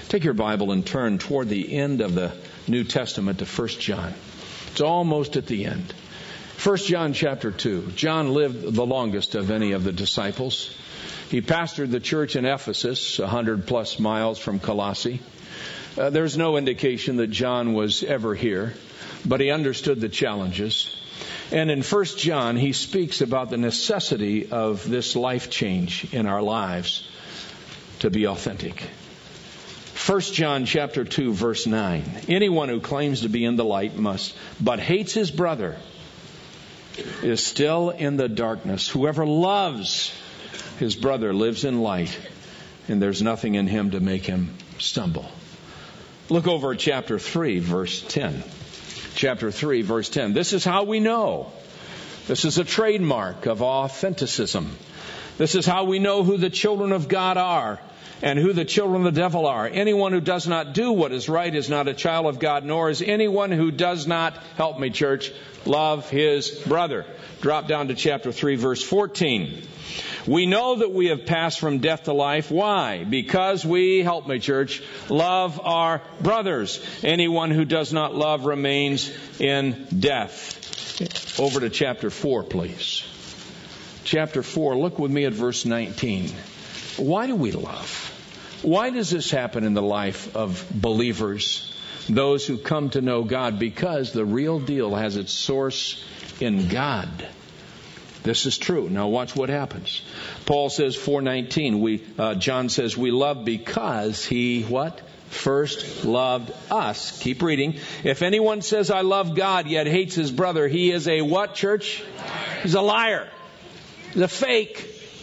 Take your Bible and turn toward the end of the New Testament to 1 John. It's almost at the end. 1 John chapter 2. John lived the longest of any of the disciples. He pastored the church in Ephesus, 100 plus miles from Colossae. There's no indication that John was ever here, but he understood the challenges. And in 1 John, he speaks about the necessity of this life change in our lives to be authentic. 1 John chapter 2, verse 9. Anyone who claims to be in the light but hates his brother is still in the darkness. Whoever loves his brother lives in light, and there's nothing in him to make him stumble. Look over at chapter 3, verse 10. Chapter 3, verse 10. This is how we know. This is a trademark of authenticism. This is how we know who the children of God are and who the children of the devil are. Anyone who does not do what is right is not a child of God, nor is anyone who does not, help me church, love his brother. Drop down to chapter 3, verse 14. We know that we have passed from death to life. Why? Because we, help me church, love our brothers. Anyone who does not love remains in death. Over to chapter 4, please. Chapter 4, look with me at verse 19. Why do we love? Why does this happen in the life of believers, those who come to know God? Because the real deal has its source in God. This is true. Now watch what happens. Paul says 4:19. John says we love because he what? First loved us. Keep reading. If anyone says I love God yet hates his brother, he is a what, church? He's a liar. He's a fake.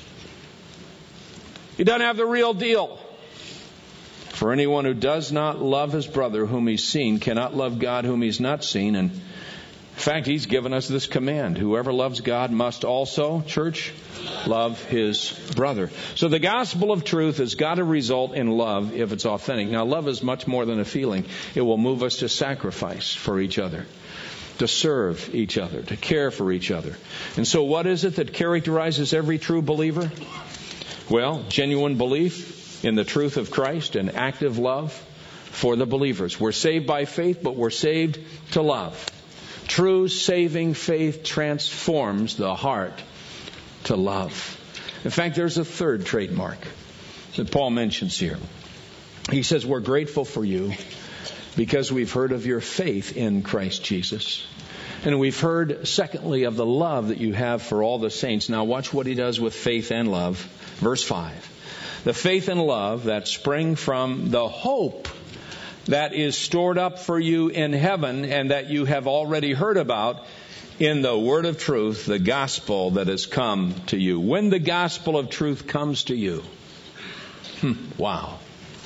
He doesn't have the real deal. For anyone who does not love his brother whom he's seen cannot love God whom he's not seen. And in fact, he's given us this command. Whoever loves God must also, church, love his brother. So the gospel of truth has got to result in love if it's authentic. Now, love is much more than a feeling. It will move us to sacrifice for each other, to serve each other, to care for each other. And so what is it that characterizes every true believer? Well, genuine belief in the truth of Christ and active love for the believers. We're saved by faith, but we're saved to love. True saving faith transforms the heart to love. In fact, there's a third trademark that Paul mentions here. He says, we're grateful for you because we've heard of your faith in Christ Jesus. And we've heard, secondly, of the love that you have for all the saints. Now watch what he does with faith and love. Verse 5. The faith and love that spring from the hope that is stored up for you in heaven and that you have already heard about in the word of truth, the gospel that has come to you. When the gospel of truth comes to you, wow.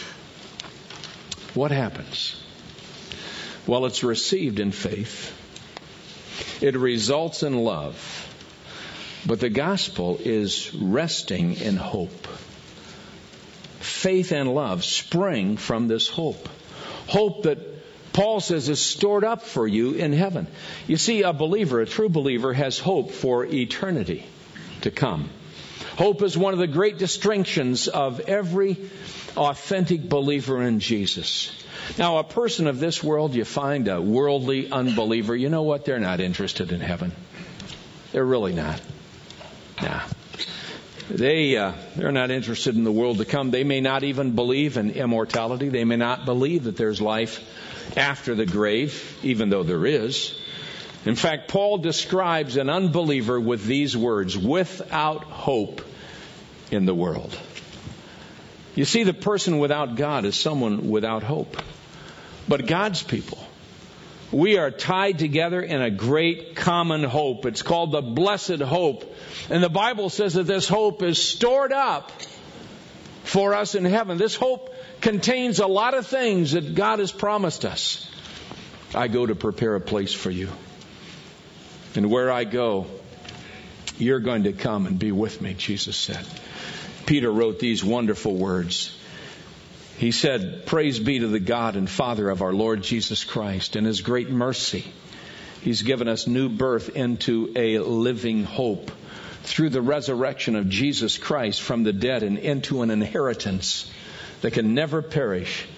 What happens? Well, it's received in faith. It results in love. But the gospel is resting in hope. Faith and love spring from this hope. Hope that Paul says is stored up for you in heaven. You see, a believer, a true believer, has hope for eternity to come. Hope is one of the great distinctions of every authentic believer in Jesus. Now, a person of this world, you find a worldly unbeliever, you know what? They're not interested in heaven. They're really not. Nah. They're not interested in the world to come. They may not even believe in immortality. They may not believe that there's life after the grave, even though there is. In fact, Paul describes an unbeliever with these words, without hope in the world. You see, the person without God is someone without hope. But God's people, we are tied together in a great common hope. It's called the blessed hope. And the Bible says that this hope is stored up for us in heaven. This hope contains a lot of things that God has promised us. I go to prepare a place for you. And where I go, you're going to come and be with me, Jesus said. Peter wrote these wonderful words. He said, praise be to the God and Father of our Lord Jesus Christ. In His great mercy, He's given us new birth into a living hope through the resurrection of Jesus Christ from the dead and into an inheritance that can never perish,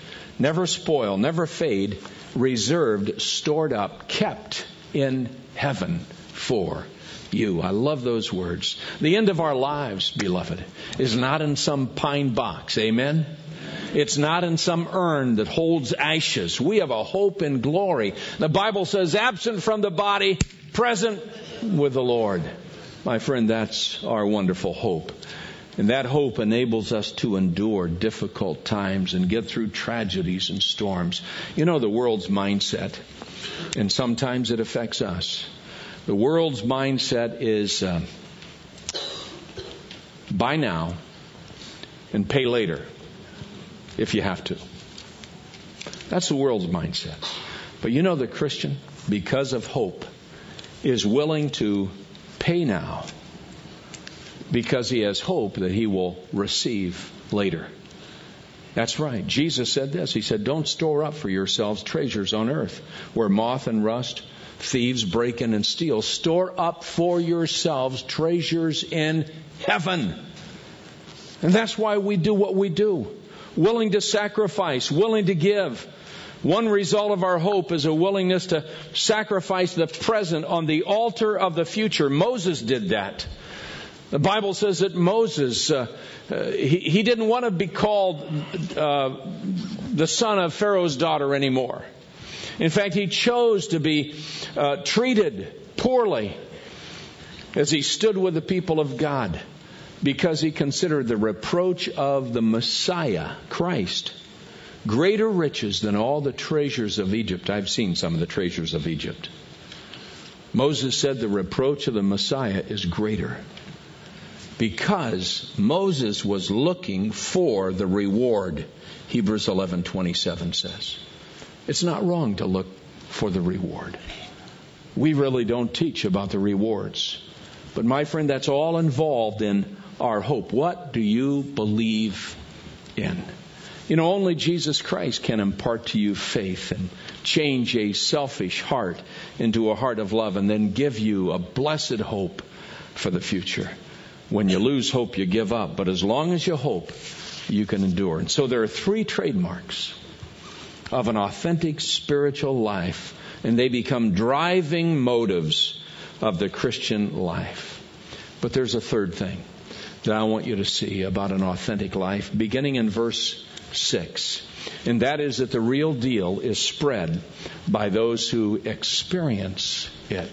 never spoil, never fade, reserved, stored up, kept in heaven for you. I love those words. The end of our lives, beloved, is not in some pine box. Amen? It's not in some urn that holds ashes. We have a hope in glory. The Bible says, absent from the body, present with the Lord. My friend, that's our wonderful hope. And that hope enables us to endure difficult times and get through tragedies and storms. You know the world's mindset, and sometimes it affects us. The world's mindset is buy now and pay later if you have to. That's the world's mindset. But you know the Christian, because of hope, is willing to pay now because he has hope that he will receive later. That's right. Jesus said this. He said, don't store up for yourselves treasures on earth where moth and rust, thieves break in and steal. Store up for yourselves treasures in heaven. And that's why we do what we do. Willing to sacrifice, willing to give. One result of our hope is a willingness to sacrifice the present on the altar of the future. Moses did that. The Bible says that Moses, he didn't want to be called the son of Pharaoh's daughter anymore. In fact, he chose to be treated poorly as he stood with the people of God because he considered the reproach of the Messiah, Christ, greater riches than all the treasures of Egypt. I've seen some of the treasures of Egypt. Moses said the reproach of the Messiah is greater because Moses was looking for the reward. Hebrews 11:27 says. It's not wrong to look for the reward. We really don't teach about the rewards. But my friend, that's all involved in our hope. What do you believe in? You know, only Jesus Christ can impart to you faith and change a selfish heart into a heart of love and then give you a blessed hope for the future. When you lose hope, you give up. But as long as you hope, you can endure. And so there are 3 trademarks of an authentic spiritual life, and they become driving motives of the Christian life. But there's a third thing that I want you to see about an authentic life, beginning in verse 6. And that is that the real deal is spread by those who experience it.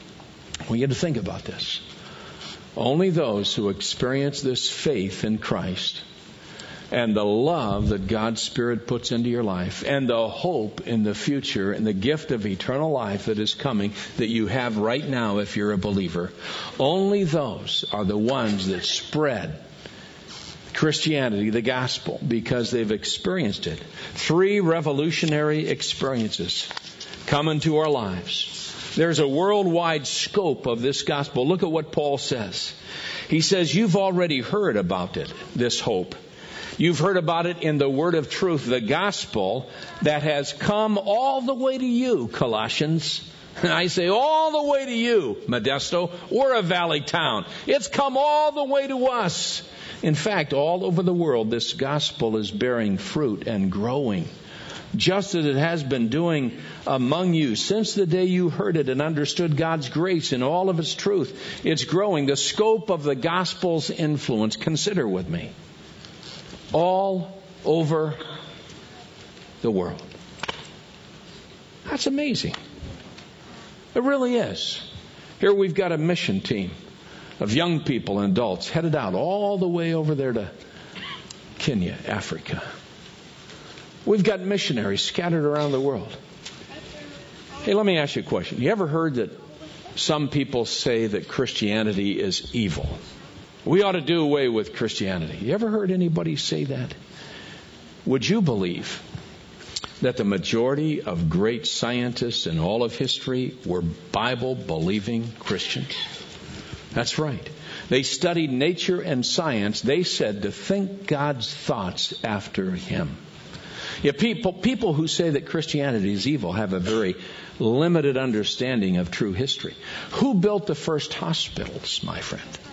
I want you to think about this. Only those who experience this faith in Christ and the love that God's Spirit puts into your life and the hope in the future and the gift of eternal life that is coming that you have right now if you're a believer, only those are the ones that spread Christianity, the gospel, because they've experienced it. 3 revolutionary experiences come into our lives. There's a worldwide scope of this gospel. Look at what Paul says. He says, you've already heard about it, this hope. You've heard about it in the word of truth, the gospel that has come all the way to you, Colossians. And I say all the way to you, Modesto. We're a valley town. It's come all the way to us. In fact, all over the world, this gospel is bearing fruit and growing, just as it has been doing among you since the day you heard it and understood God's grace in all of its truth. It's growing. The scope of the gospel's influence, consider with me, all over the world. That's amazing. It really is. Here we've got a mission team of young people and adults headed out all the way over there to Kenya, Africa. We've got missionaries scattered around the world. Hey, let me ask you a question. You ever heard that some people say that Christianity is evil? We ought to do away with Christianity. You ever heard anybody say that? Would you believe that the majority of great scientists in all of history were Bible-believing Christians? That's right. They studied nature and science. They said to think God's thoughts after Him. Yeah, people who say that Christianity is evil have a very limited understanding of true history. Who built the first hospitals, my friend?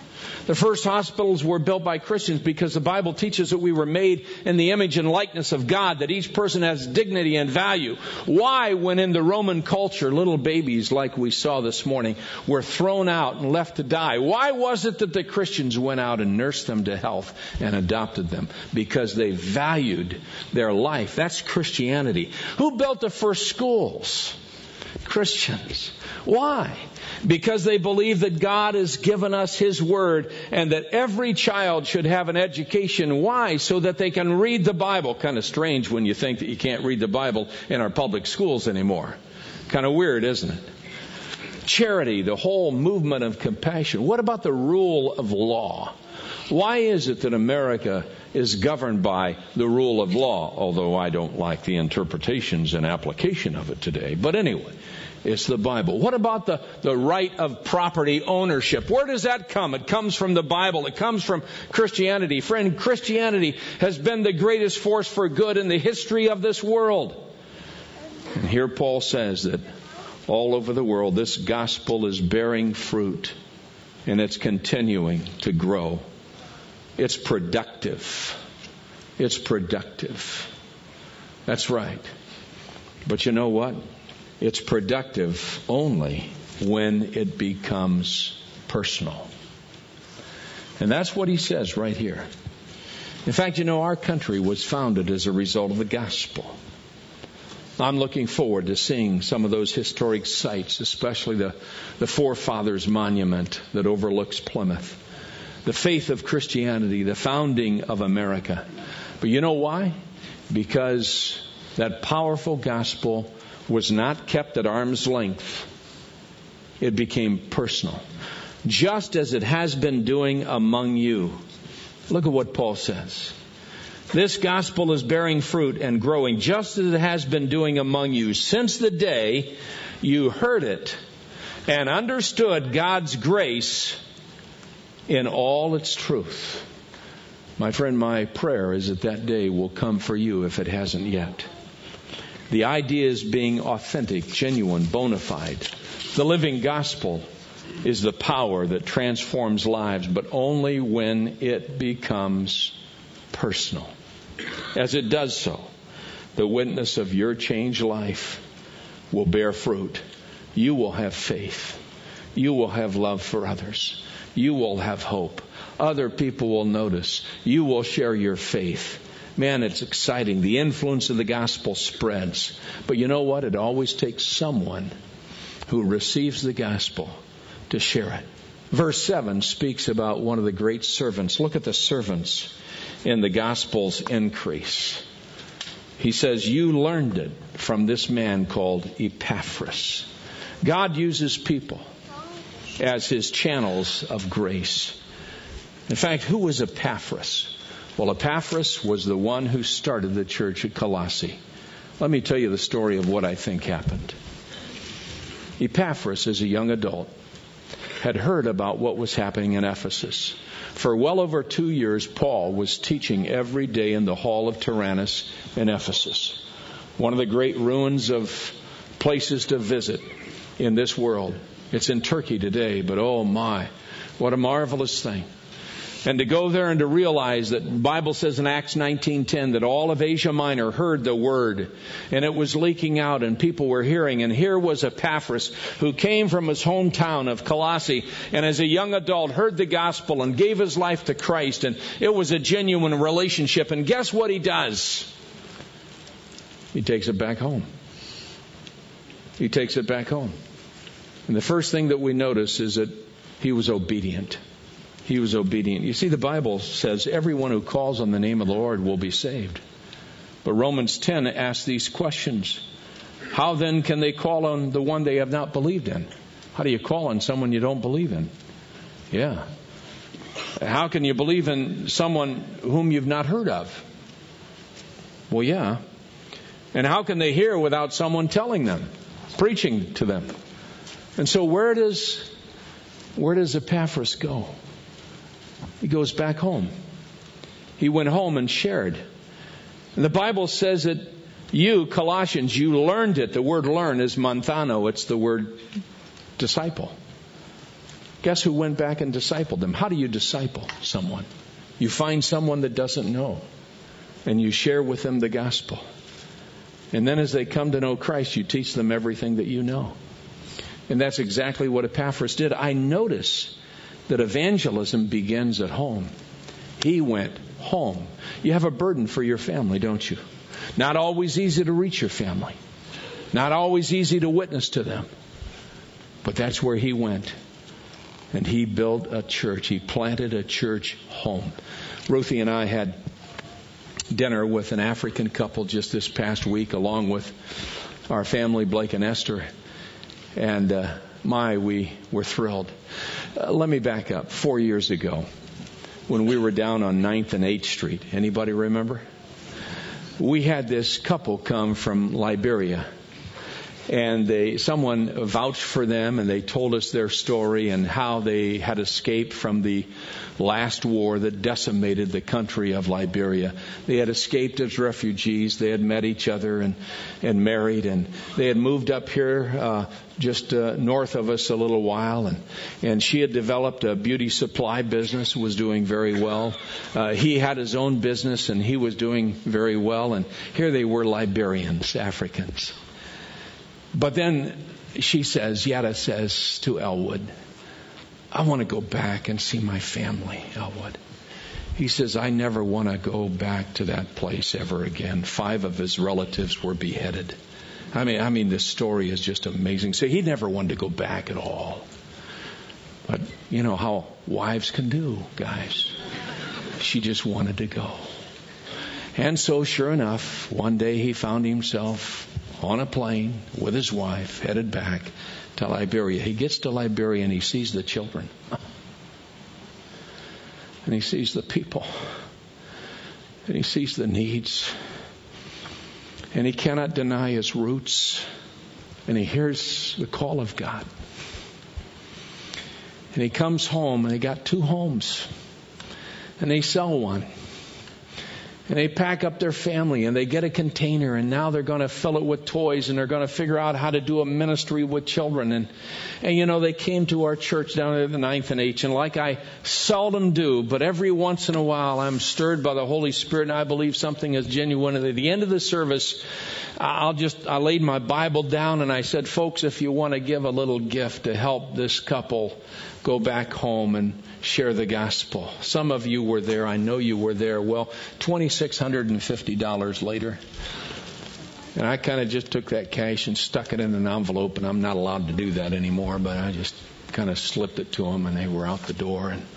The first hospitals were built by Christians because the Bible teaches that we were made in the image and likeness of God, that each person has dignity and value. Why, when in the Roman culture, little babies like we saw this morning were thrown out and left to die? Why was it that the Christians went out and nursed them to health and adopted them? Because they valued their life. That's Christianity. Who built the first schools? Christians. Why? Because they believe that God has given us His Word and that every child should have an education. Why? So that they can read the Bible. Kind of strange when you think that you can't read the Bible in our public schools anymore. Kind of weird, isn't it? Charity, the whole movement of compassion. What about the rule of law? Why is it that America is governed by the rule of law? Although I don't like the interpretations and application of it today. But anyway, it's the Bible. What about the right of property ownership? Where does that come? It comes from the Bible. It comes from Christianity. Friend, Christianity has been the greatest force for good in the history of this world. And here Paul says that all over the world, this gospel is bearing fruit and it's continuing to grow. It's productive. It's productive. That's right. But you know what? It's productive only when it becomes personal. And that's what he says right here. In fact, you know, our country was founded as a result of the gospel. I'm looking forward to seeing some of those historic sites, especially the Forefathers Monument that overlooks Plymouth. The faith of Christianity, the founding of America. But you know why? Because that powerful gospel was not kept at arm's length. It became personal. Just as it has been doing among you. Look at what Paul says. This gospel is bearing fruit and growing just as it has been doing among you since the day you heard it and understood God's grace in all its truth. My friend, my prayer is that that day will come for you if it hasn't yet. The idea is being authentic, genuine, bona fide. The living gospel is the power that transforms lives, but only when it becomes personal. As it does so, the witness of your changed life will bear fruit. You will have faith. You will have love for others. You will have hope. Other people will notice. You will share your faith. Man, it's exciting. The influence of the gospel spreads. But you know what? It always takes someone who receives the gospel to share it. Verse 7 speaks about one of the great servants. Look at the servants in the gospel's increase. He says, you learned it from this man called Epaphras. God uses people as His channels of grace. In fact, who was Epaphras? Well, Epaphras was the one who started the church at Colossae. Let me tell you the story of what I think happened. Epaphras, as a young adult, had heard about what was happening in Ephesus. For well over 2 years, Paul was teaching every day in the hall of Tyrannus in Ephesus, one of the great ruins of places to visit in this world. It's in Turkey today, but oh my, what a marvelous thing. And to go there and to realize that the Bible says in Acts 19:10 that all of Asia Minor heard the word and it was leaking out and people were hearing. And here was Epaphras who came from his hometown of Colossae and as a young adult heard the gospel and gave his life to Christ. And it was a genuine relationship. And guess what he does? He takes it back home. He takes it back home. And the first thing that we notice is that he was obedient. He was obedient. You see, the Bible says everyone who calls on the name of the Lord will be saved. But Romans 10 asks these questions. How then can they call on the one they have not believed in? How do you call on someone you don't believe in? Yeah. How can you believe in someone whom you've not heard of? Well, yeah. And how can they hear without someone telling them, preaching to them? And so where does Epaphras go? He goes back home. He went home and shared. And the Bible says that you, Colossians, you learned it. The word learn is manthano. It's the word disciple. Guess who went back and discipled them? How do you disciple someone? You find someone that doesn't know, and you share with them the gospel. And then as they come to know Christ, you teach them everything that you know. And that's exactly what Epaphras did. I notice that evangelism begins at home. He went home. You have a burden for your family, don't you? Not always easy to reach your family. Not always easy to witness to them. But that's where he went. And he built a church. He planted a church home. Ruthie and I had dinner with an African couple just this past week, along with our family, Blake and Esther. And we were thrilled. Let me back up. 4 years ago, when we were down on 9th and 8th Street, anybody remember? We had this couple come from Liberia. And someone vouched for them, and they told us their story and how they had escaped from the last war that decimated the country of Liberia. They had escaped as refugees. They had met each other and married, and they had moved up here just north of us a little while. And she had developed a beauty supply business, was doing very well. He had his own business, and he was doing very well. And here they were, Liberians, Africans. But then Yetta says to Elwood, I want to go back and see my family, Elwood. He says, I never want to go back to that place ever again. 5 of his relatives were beheaded. I mean, this story is just amazing. So he never wanted to go back at all. But you know how wives can do, guys. She just wanted to go. And so sure enough, one day he found himself on a plane with his wife, headed back to Liberia. He gets to Liberia and he sees the children. And he sees the people. And he sees the needs. And he cannot deny his roots. And he hears the call of God. And he comes home, and they got 2 homes. And they sell one. And they pack up their family, and they get a container, and now they're going to fill it with toys, and they're going to figure out how to do a ministry with children. And you know, they came to our church down there at the 9th and 8th, and like I seldom do, but every once in a while I'm stirred by the Holy Spirit, and I believe something is genuine. And at the end of the service, I laid my Bible down, and I said, folks, if you want to give a little gift to help this couple go back home and share the gospel. Some of you were there. I know you were there. Well, $2,650 later. And I kind of just took that cash and stuck it in an envelope, and I'm not allowed to do that anymore, but I just kind of slipped it to them, and they were out the door. And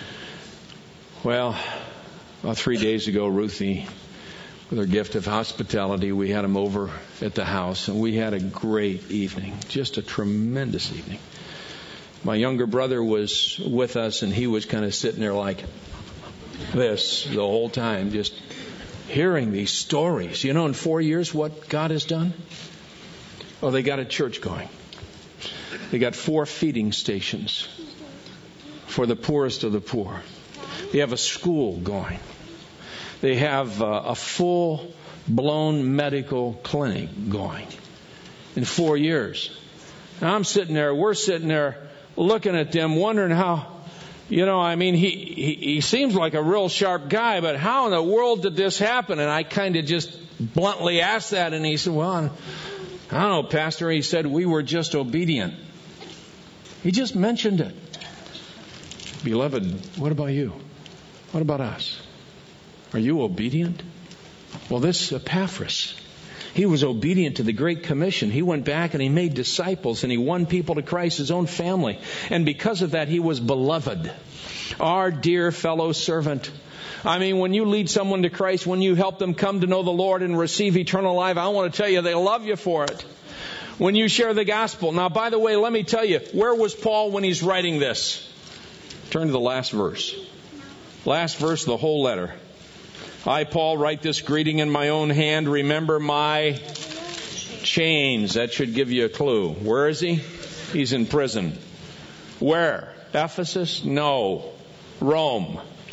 well, 3 days ago, Ruthie, with her gift of hospitality, we had them over at the house, and we had a great evening, just a tremendous evening. My younger brother was with us, and he was kind of sitting there like this the whole time, just hearing these stories. You know, in 4 years, what God has done? Oh, they got a church going. They got 4 feeding stations for the poorest of the poor. They have a school going. They have a full-blown medical clinic going in 4 years. Now, we're sitting there looking at them, wondering how, you know, I mean, he seems like a real sharp guy, but how in the world did this happen? And I kind of just bluntly asked that, and he said, well, I don't know, Pastor. He said, we were just obedient. He just mentioned it. Beloved, what about you? What about us? Are you obedient? Well, this Epaphras, he was obedient to the Great Commission. He went back and he made disciples, and he won people to Christ, his own family. And because of that, he was beloved. Our dear fellow servant. I mean, when you lead someone to Christ, when you help them come to know the Lord and receive eternal life, I want to tell you, they love you for it. When you share the gospel. Now, by the way, let me tell you, where was Paul when he's writing this? Turn to the last verse. Last verse of the whole letter. I, Paul, write this greeting in my own hand. Remember my chains. That should give you a clue. Where is he? He's in prison. Where? Ephesus? No. Rome.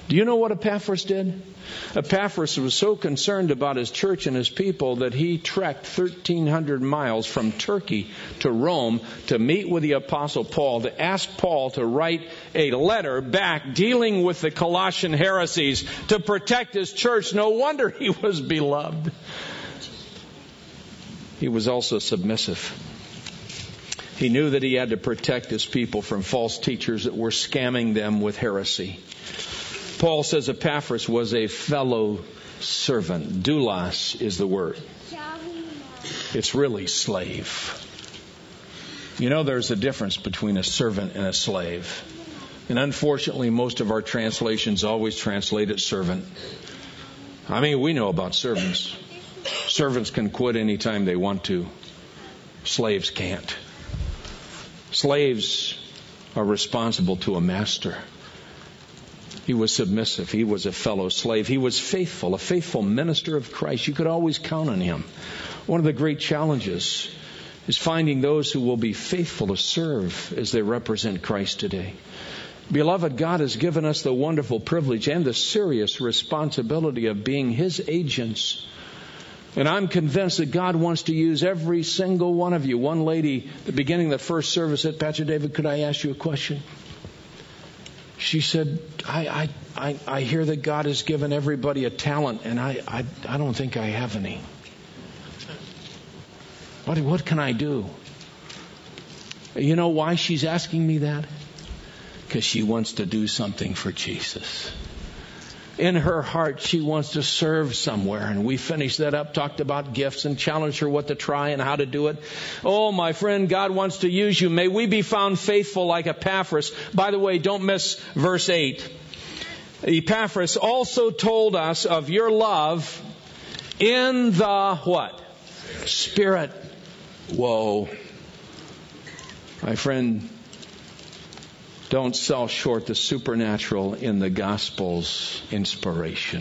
Do you know what Epaphras did? Epaphras was so concerned about his church and his people that he trekked 1,300 miles from Turkey to Rome to meet with the Apostle Paul, to ask Paul to write a letter back dealing with the Colossian heresies to protect his church. No wonder he was beloved. He was also submissive. He knew that he had to protect his people from false teachers that were scamming them with heresy. Paul says Epaphras was a fellow servant. Doulos is the word. It's really slave. You know, there's a difference between a servant and a slave. And unfortunately, most of our translations always translate it servant. I mean, we know about servants. Servants can quit anytime they want to. Slaves can't. Slaves are responsible to a master. He was submissive. He was a fellow slave. He was faithful, a faithful minister of Christ. You could always count on him. One of the great challenges is finding those who will be faithful to serve as they represent Christ today. Beloved, God has given us the wonderful privilege and the serious responsibility of being His agents. And I'm convinced that God wants to use every single one of you. One lady, at the beginning of the first service, said, Pastor David, could I ask you a question? She said, I hear that God has given everybody a talent, and I don't think I have any. What can I do? You know why she's asking me that? Because she wants to do something for Jesus. In her heart, she wants to serve somewhere. And we finished that up, talked about gifts, and challenged her what to try and how to do it. Oh, my friend, God wants to use you. May we be found faithful like Epaphras. By the way, don't miss verse 8. Epaphras also told us of your love in the what? Spirit. Whoa. My friend, don't sell short the supernatural in the gospel's inspiration.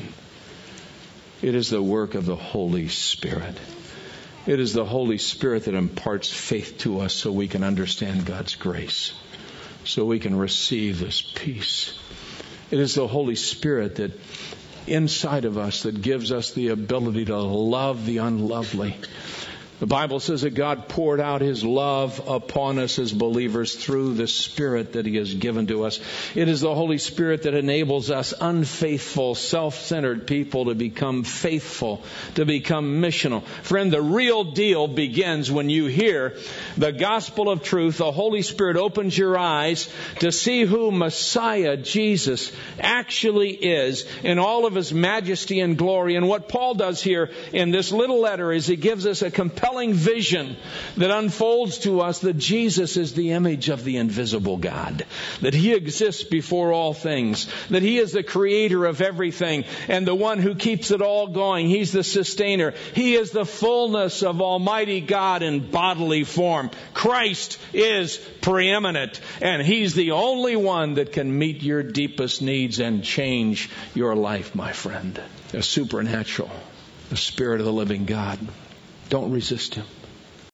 It is the work of the Holy Spirit. It is the Holy Spirit that imparts faith to us so we can understand God's grace, so we can receive this peace. It is the Holy Spirit that inside of us that gives us the ability to love the unlovely. The Bible says that God poured out His love upon us as believers through the Spirit that He has given to us. It is the Holy Spirit that enables us unfaithful, self-centered people to become faithful, to become missional. Friend, the real deal begins when you hear the gospel of truth. The Holy Spirit opens your eyes to see who Messiah Jesus actually is in all of His majesty and glory. And what Paul does here in this little letter is he gives us a compelling vision that unfolds to us that Jesus is the image of the invisible God, that He exists before all things, that He is the creator of everything and the one who keeps it all going. He's the sustainer. He is the fullness of Almighty God in bodily form. Christ is preeminent, and He's the only one that can meet your deepest needs and change your life, my friend. The supernatural, the Spirit of the living God. Don't resist Him.